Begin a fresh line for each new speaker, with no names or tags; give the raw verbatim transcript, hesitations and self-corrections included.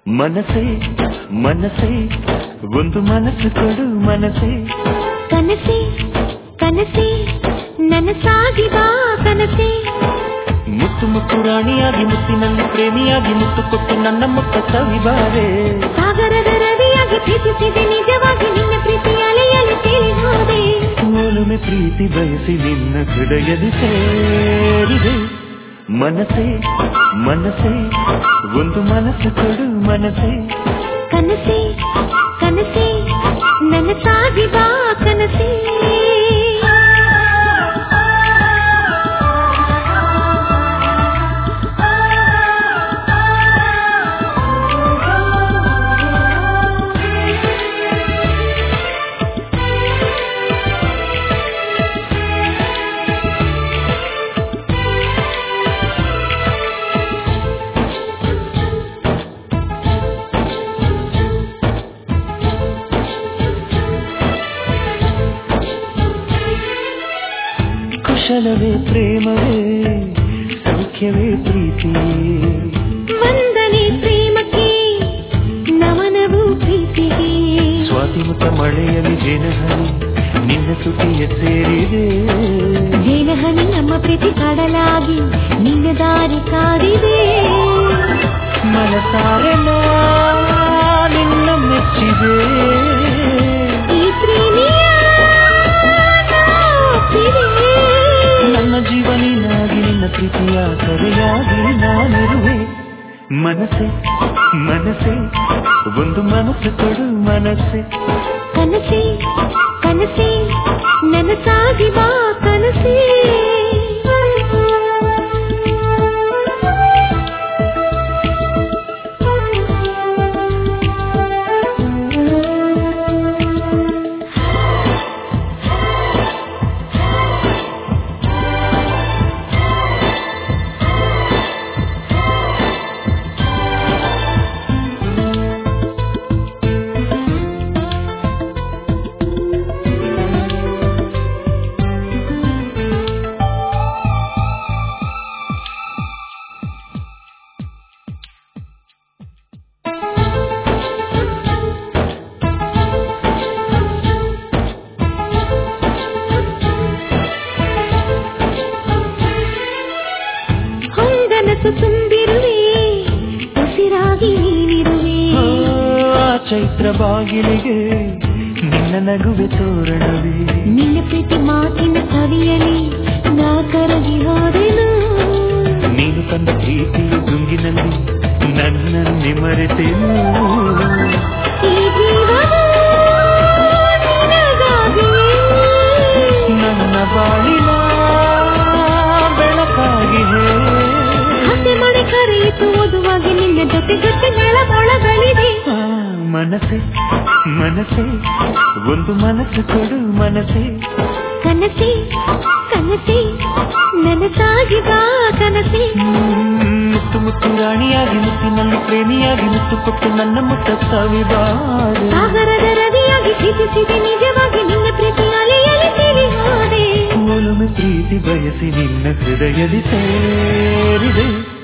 ಮನಸೇ ಮನಸೇ ಒಂದು ಮನಸ್ಸು ಕೊಡು ಮನಸೇ
ಕನಸೇ ಕನಸೇ ನನಸಾಗಿ ಬಾ ಕನಸೇ
ಮುತ್ತು ಮುತ್ತು ರಾಣಿಯಾಗಿ ಮುತ್ತಿನಲ್ಲಿ ಪ್ರೇಮಿಯಾಗಿ ಮುತ್ತು ಕೊಟ್ಟು ನನ್ನ ಮುತ್ತ ಸವಿಬಾರೆ
ಸಾಗರದ ರವಿಯಾಗಿ ಪ್ರೀತಿಸಿದೆ ನಿಜವಾಗಿ ನಿನ್ನ ಪ್ರೀತಿ ಅಲೆಯಲ್ಲಿ ತೇಲಿ ಹೋದೆ
ಒಲುಮೆ ಪ್ರೀತಿ ಬಯಸಿ ನಿನ್ನ ಹೃದಯದಿ ಸೇರಿದೆ ಮನಸೇ ಮನಸೇ ಒಂದು ಮನಸ್ಸು ಕೊಡು ಮನಸೇ
ಕನಸೇ ಕನಸೇ ನನಸಾಗಿ ಬಾ ಕನಸೇ
ಕುಶಲವೇ ಪ್ರೇಮವೇ ಸೌಖ್ಯವೇ ಪ್ರೀತಿಯೇ
ವಂದನೆ ಪ್ರೇಮಕ್ಕೆ ನಮನವು ಪ್ರೀತಿಗೆ
ಸ್ವಾತಿಮುಖ ಮಳೆಯಲ್ಲಿ ಜೇನಹನಿ ನಿನ್ನ ಸುತಿಯ ಸೇರಿದೆ
ಜೇನಹನಿ ನಮ್ಮ ಪ್ರೀತಿ ಕಡಲಾಗಿ ನಿನ್ನ ದಾರಿ ಕಾದಿದೆ
ಮನಸಾರೆ ನಿನ್ನ ಮೆಚ್ಚಿದೆ
ಈ ಪ್ರೇಮಿಯ
ನನ್ನ ಜೀವನಿನಾಗಿ ನಿನ್ನ ಪ್ರೀತಿಯ ಕರೆಯಾಗಿ ನಾನಿರುವೆ ಮನಸ್ಸೆ ಮನಸ್ಸೆ ಒಂದು ಮನಸ್ಸು ಕೊಡು ಮನಸ್ಸೆ
ಕನಸೇ ಕನಸೇ ನನಸಾಗಿ ಬಾ ಕನಸೇ ತುಂಬಿರುವೆ ಉಸಿರಾಗಿ ನೀನಿರುವೆ
ಚೈತ್ರ ಬಾಗಿಲಿಗೆ ನಿನ್ನ ನಗುವೆ ತೋರಣವೇ
ನಿನ್ನ ಪ್ರೀತಿ ಮಾತಿನ ಕವಿಯಲಿ ನಾ ಕರಗಿ ಹೋದೆನು
ನೀನು ತಂದ ಪ್ರೀತಿಯ ಗುಂಗಿನಲ್ಲಿ ನನ್ನನ್ನೇ ಮರೆತೆನು
ಈ ಜೀವನ ನಿನಗಾಗಿಯೇ
ನನ್ನ ಬಾಳಿನ ಬೆಳಕಾಗಿದೆ
ಹಸೆ ಮಳೆ ಕರೆಯಿತು ಓದುವಾಗಿ ನಿನ್ನ ಜೊತೆ ಜೊತೆ ನೆಲದೊಳಗಳಿದೆ
ಮನಸ್ಸೆ ಮನಸ್ಸೆ ಒಂದು ಮನಸ್ಸು ಕೊಡು ಮನಸ್ಸೆ
ಕನಸೇ ಕನಸೇ ನನಸಾಗಿ ಬಾ ಕನಸೇ
ಮುತ್ತು ಮುತ್ತು ರಾಣಿಯಾಗಿ ಮುತ್ತಿನಲ್ಲಿ ಪ್ರೇಮಿಯಾಗಿ ಮುತ್ತು ಕೊಟ್ಟು ನನ್ನ ಮುತ್ತ ಸವಿಬಾರೆ
ಸಾಗರದ ರವಿಯಾಗಿ ಪ್ರೀತಿಸಿದೆ ನಿಜವಾಗಿ ನಿನ್ನ ಪ್ರೀತಿ ಅಲೆಯಲ್ಲಿ ತೇಲಿ ಹೋದೆ
ಒಲುಮೆ ಪ್ರೀತಿ ಬಯಸಿ ನಿನ್ನ ಹೃದಯದಿ ಸೇರಿದೆ